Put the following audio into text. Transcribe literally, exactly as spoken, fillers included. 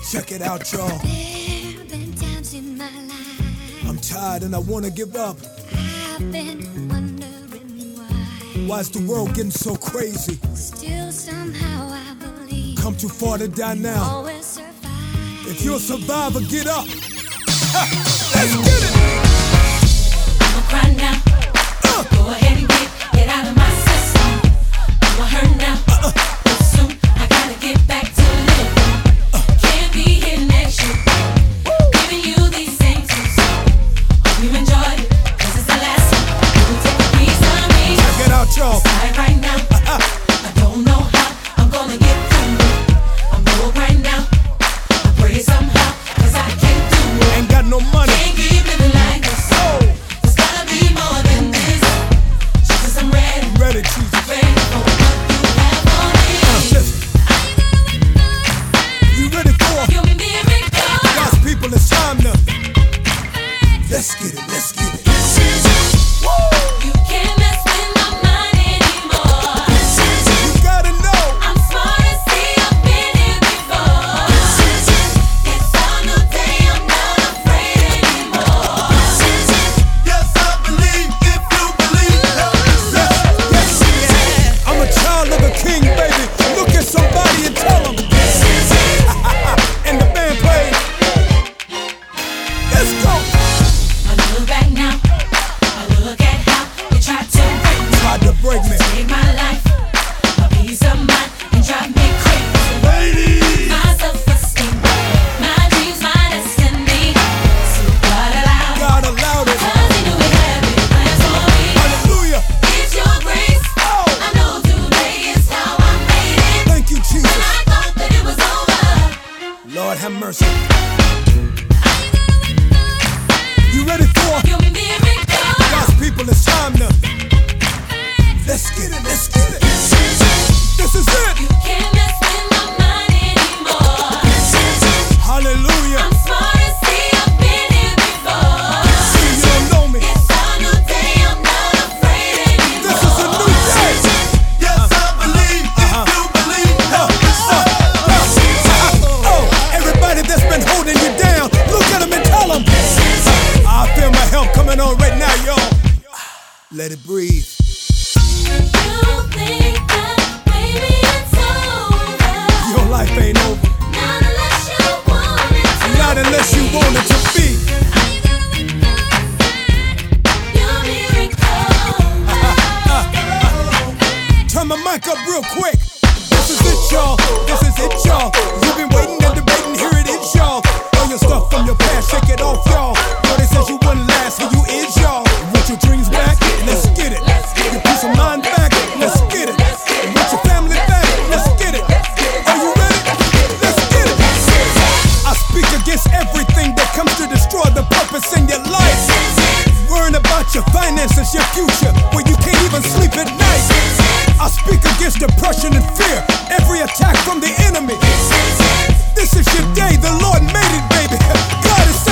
Check it out, y'all. There have been times in my life I'm tired and I wanna give up. I've been wondering why. Why's the world getting so crazy? Still somehow I believe Come too far to die now. always survive. If you're a survivor, get up. Ha, let's get it. I'ma cry now. Uh, Go ahead and get, get out of my system. I'ma hurt now. uh, But soon I gotta get back to living. Can't be here next year. Giving you these same tunes. Hope you enjoyed it, 'cause it's the last one. You can take a piece of me. check it out, y'all. Right, right now. Uh, I don't know how I'm gonna get through it. I'm broke right now. I pray somehow, 'cause I can't do it. ain't got no money. Can't keep living like this. There's gotta be more than this. Jesus, I'm ready. Ready, Jesus. Ready for what you have for me. Uh, listen. You ready for You're a miracle. God's people? It's time to. Let's get it, let's get it. You can't mess with my mind anymore. You gotta know. I'm smart as see, I've been here before. It's a new day, I'm not afraid anymore. Yes, I believe if you believe. Yes, yes. I'm a child of the King, baby. Look at somebody and tell them. And the band plays. Let's go. I look back now. I look at how you tried to break me. Tried to break me. Take my life, my peace of mind, and drive me crazy. Ladies, My self-esteem, my dreams, my destiny. So God allowed, God allowed it. 'cause He knew He had big plans for me. Hallelujah. It's Your grace. Oh, I know today is how I made it. thank you, Jesus. I thought that it was over. Lord have mercy. You ready for You're a miracle. God's people? It's time to. Let's get it, let's get it. This is it. You can't mess with my mind anymore. Hallelujah. I'm smart as see, I've been here before. See, you don't know me. It's a new day, I'm not afraid anymore. This is a new day. yes, I believe if you believe. Oh, everybody that's been holding you down, look at them and tell them. I feel my help coming on right now, y'all. Let it breathe. You think that maybe it's over. Your life ain't over. Not unless you want it to. Not unless you want it to be. You're a miracle. Turn my mic up real quick. This is it, y'all. This is it, y'all. You've been waiting and debating. Here it is, y'all. All your stuff from your past, shake it off, y'all. Know they said you wouldn't last. Here you is, y'all. Want your dreams back? Let's get it. Your peace of mind back? Let's get it. And want your family back? Let's get it. Are you ready? Let's get it. I speak against everything that comes to destroy the purpose in your life. Worrying about your finances, your future, where you can't even sleep at night. I speak against depression and fear, every attack from the enemy. This is your day, the Lord made it, baby. God is